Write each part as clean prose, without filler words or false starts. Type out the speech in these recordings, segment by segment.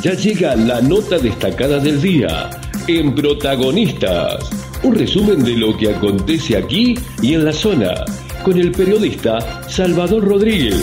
Ya llega la nota destacada del día en Protagonistas. Un resumen de lo que acontece aquí y en la zona, con el periodista Salvador Rodríguez.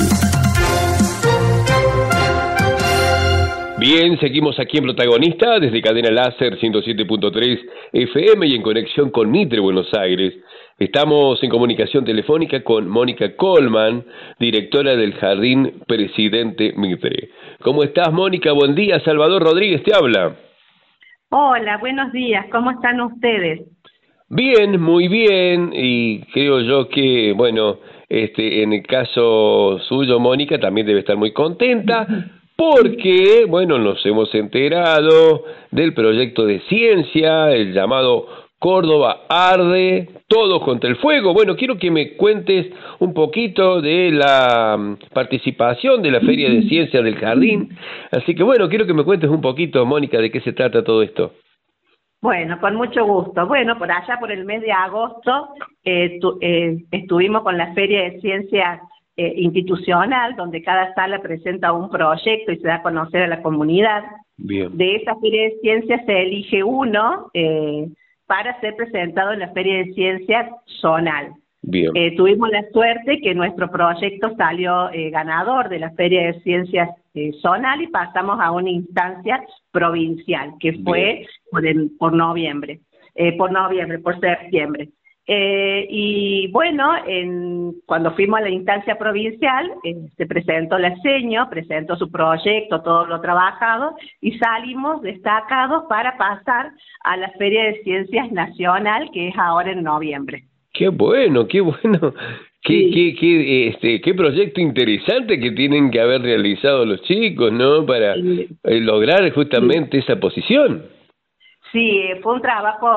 Bien, seguimos aquí en Protagonista desde Cadena Láser 107.3 FM y en conexión con Mitre, Buenos Aires. Estamos en comunicación telefónica con Mónica Colman, directora del Jardín Presidente Mitre. ¿Cómo estás, Mónica? Buen día, Salvador Rodríguez te habla. Hola, buenos días, ¿cómo están ustedes? Bien, muy bien, y creo yo que, bueno, en el caso suyo, Mónica, también debe estar muy contenta, porque, bueno, nos hemos enterado del proyecto de ciencia, el llamado Córdoba Arde, todos contra el fuego. Bueno, quiero que me cuentes un poquito de la participación de la Feria de Ciencias del Jardín, así que, bueno, quiero que me cuentes un poquito, Mónica, de qué se trata todo esto. Bueno, con mucho gusto. Bueno, por allá por el mes de agosto estuvimos con la Feria de Ciencias institucional, donde cada sala presenta un proyecto y se da a conocer a la comunidad. Bien. De esa Feria de Ciencias se elige uno para ser presentado en la Feria de Ciencias zonal. Bien. Tuvimos la suerte que nuestro proyecto salió ganador de la Feria de Ciencias zonal y pasamos a una instancia provincial, que fue por septiembre. Y bueno, cuando fuimos a la instancia provincial, se presentó la seño, presentó su proyecto, todo lo trabajado, y salimos destacados para pasar a la Feria de Ciencias Nacional, que es ahora en noviembre. Qué bueno, qué bueno. Sí. Qué proyecto interesante que tienen que haber realizado los chicos, ¿no? Para lograr justamente esa posición. Sí, fue un trabajo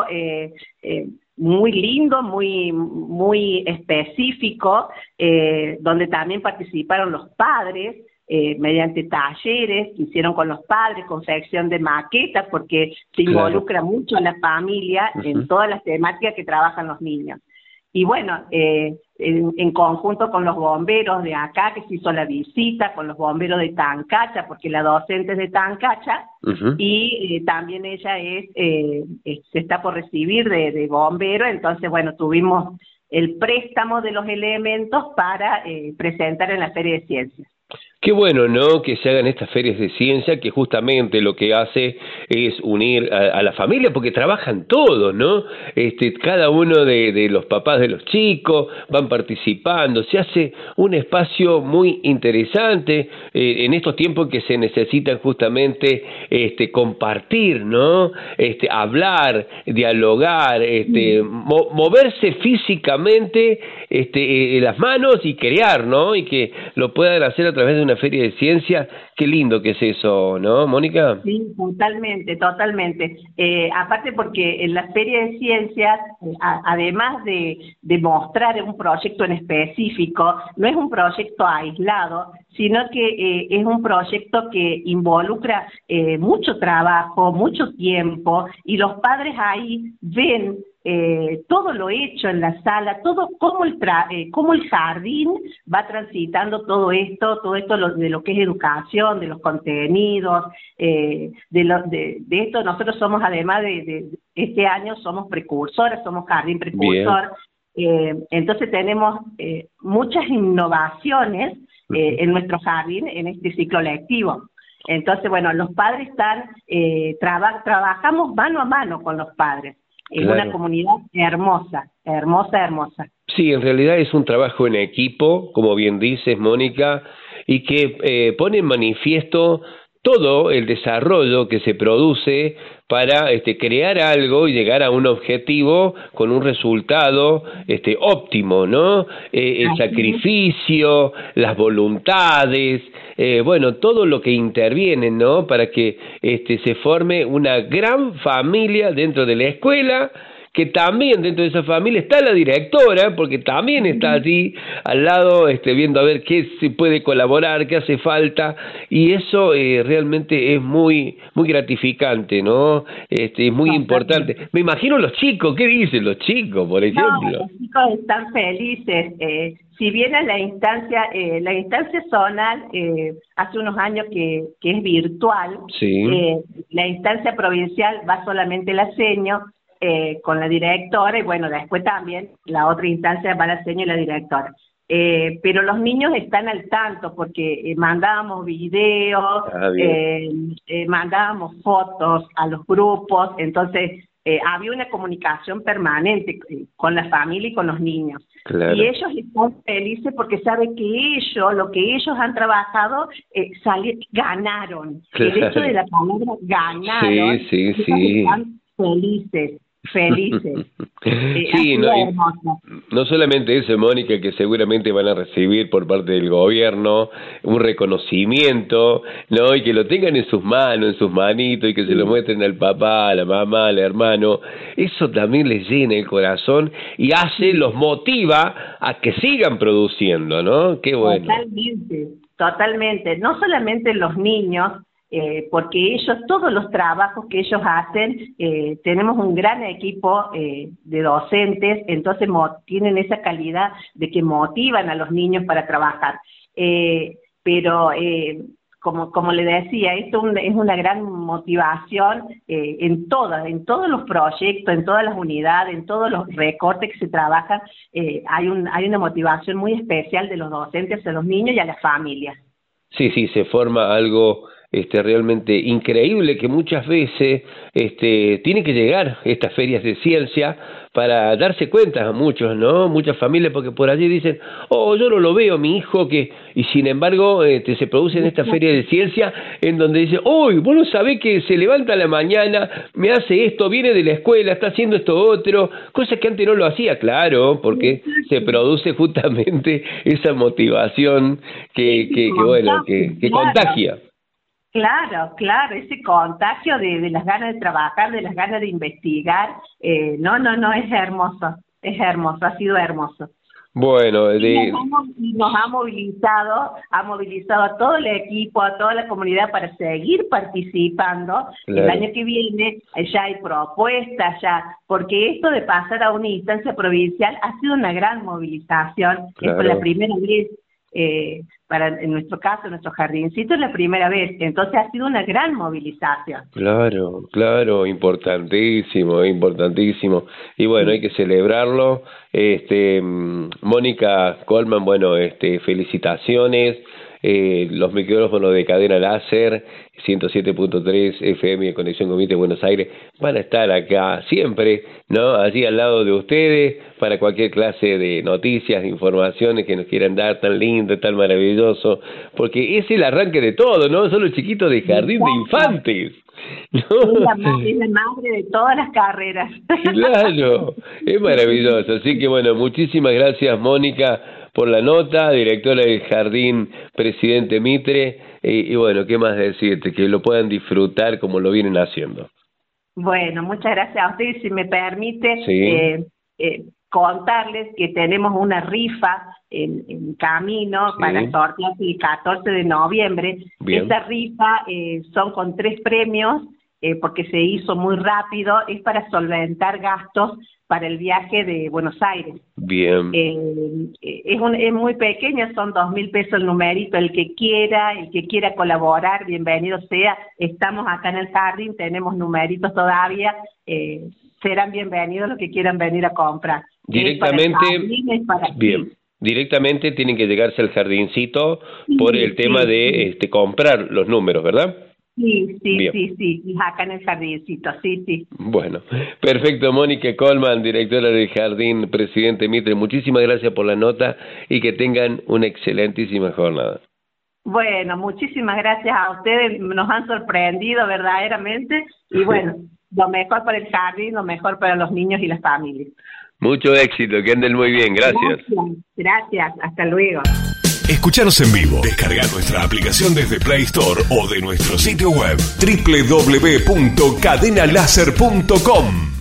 muy lindo, muy específico, donde también participaron los padres mediante talleres que hicieron con los padres, confección de maquetas, porque se involucra mucho a la familia en todas las temáticas que trabajan los niños. Y bueno, en conjunto con los bomberos de acá, que se hizo la visita, con los bomberos de Tancacha, porque la docente es de Tancacha, y también ella se está por recibir de bombero, entonces bueno, tuvimos el préstamo de los elementos para presentar en la Feria de Ciencias. Qué bueno, ¿no?, que se hagan estas ferias de ciencia, que justamente lo que hace es unir a la familia, porque trabajan todos, ¿no? Cada uno de los papás de los chicos van participando, se hace un espacio muy interesante en estos tiempos que se necesitan justamente compartir, ¿no? Hablar, dialogar, moverse físicamente las manos y crear, ¿no? Y que lo puedan hacer a través de una feria de ciencia. Qué lindo que es eso, ¿no, Mónica? Sí, totalmente. Aparte porque en la feria de ciencias, además de mostrar un proyecto en específico, no es un proyecto aislado, sino que es un proyecto que involucra mucho trabajo, mucho tiempo, y los padres ahí ven todo lo hecho en la sala, todo cómo el jardín va transitando todo esto de lo que es educación, de los contenidos, de esto. Nosotros somos, además de este año, somos precursores, somos jardín precursor. Entonces tenemos muchas innovaciones en nuestro jardín en este ciclo lectivo. Entonces, bueno, los padres están, trabajamos mano a mano con los padres. Es una comunidad hermosa. Sí, en realidad es un trabajo en equipo, como bien dices, Mónica, y que pone en manifiesto todo el desarrollo que se produce para crear algo y llegar a un objetivo con un resultado óptimo, ¿no? El sacrificio, las voluntades, bueno, todo lo que interviene, ¿no? Para que se forme una gran familia dentro de la escuela, que también dentro de esa familia está la directora, porque también está allí al lado, viendo a ver qué se puede colaborar, qué hace falta, y eso realmente es muy muy gratificante, ¿no? Es muy importante. Me imagino los chicos, ¿qué dicen los chicos, por ejemplo? No, los chicos están felices. Si bien a la instancia zonal hace unos años que es virtual, sí. La instancia provincial va solamente la seño con la directora, y bueno, después también la otra instancia va la seño y la directora. Pero los niños están al tanto porque mandábamos videos, mandábamos fotos a los grupos, entonces había una comunicación permanente con la familia y con los niños. Claro. Y ellos están felices porque saben que lo que ellos han trabajado, ganaron. Claro. El hecho de la palabra ganaron, sí. Están felices. Sí, no solamente eso, Mónica, que seguramente van a recibir por parte del gobierno un reconocimiento, ¿no? Y que lo tengan en sus manos, en sus manitos, y que se lo muestren al papá, a la mamá, al hermano. Eso también les llena el corazón y los motiva a que sigan produciendo, ¿no? Qué bueno. Totalmente. No solamente los niños, porque ellos, todos los trabajos que ellos hacen, tenemos un gran equipo de docentes, entonces tienen esa calidad de que motivan a los niños para trabajar. Pero como le decía, esto es una gran motivación en todos los proyectos, en todas las unidades, en todos los recortes que se trabajan. Hay una motivación muy especial de los docentes a los niños y a las familias. Sí, se forma algo realmente increíble, que muchas veces tiene que llegar estas ferias de ciencia para darse cuenta a muchos, ¿no? Muchas familias, porque por allí dicen, yo no lo veo, mi hijo, y sin embargo se produce en esta feria de ciencia en donde dice, vos no sabés que se levanta a la mañana, me hace esto, viene de la escuela, está haciendo esto otro, cosas que antes no lo hacía, claro, porque se produce justamente esa motivación que contagia. Claro, ese contagio de las ganas de trabajar, de las ganas de investigar, no, es hermoso, ha sido hermoso. Bueno, nos ha movilizado a todo el equipo, a toda la comunidad para seguir participando. Claro. El año que viene ya hay propuestas, porque esto de pasar a una instancia provincial ha sido una gran movilización. Claro. Es por la primera vez. En nuestro caso, nuestro jardincito es la primera vez, entonces ha sido una gran movilización. Claro, importantísimo. Y bueno, hay que celebrarlo. Mónica Colman, felicitaciones. Los micrófonos de Cadena Láser 107.3 FM de Conexión con Mitre Buenos Aires van a estar acá siempre, ¿no? Allí al lado de ustedes para cualquier clase de noticias, de informaciones que nos quieran dar, tan lindo, tan maravilloso, porque es el arranque de todo, ¿no? Son los chiquitos de jardín de infantes, ¿no? Es la madre de todas las carreras. Claro, es maravilloso. Así que bueno, muchísimas gracias, Mónica, por la nota, directora del Jardín Presidente Mitre, y bueno, ¿qué más decirte? Que lo puedan disfrutar como lo vienen haciendo. Bueno, muchas gracias a ustedes. Si me permite, sí. Contarles que tenemos una rifa en camino para sortear el 14 de noviembre. Bien. Esta rifa son con 3 premios, porque se hizo muy rápido, es para solventar gastos para el viaje de Buenos Aires. Bien. Es muy pequeña, son 2.000 pesos el numerito. El que quiera colaborar, bienvenido sea. Estamos acá en el jardín, tenemos numeritos todavía, serán bienvenidos los que quieran venir a comprar. Directamente tienen que llegarse al jardincito por el tema de comprar los números, ¿verdad? Sí, acá en el jardincito, sí. Bueno, perfecto. Mónica Colman, directora del Jardín Presidente Mitre, muchísimas gracias por la nota y que tengan una excelentísima jornada. Bueno, muchísimas gracias a ustedes, nos han sorprendido verdaderamente, y bueno, lo mejor para el jardín, lo mejor para los niños y las familias. Mucho éxito, que anden muy bien, gracias. Gracias, hasta luego. Escuchanos en vivo. Descarga nuestra aplicación desde Play Store o de nuestro sitio web www.cadenalaser.com.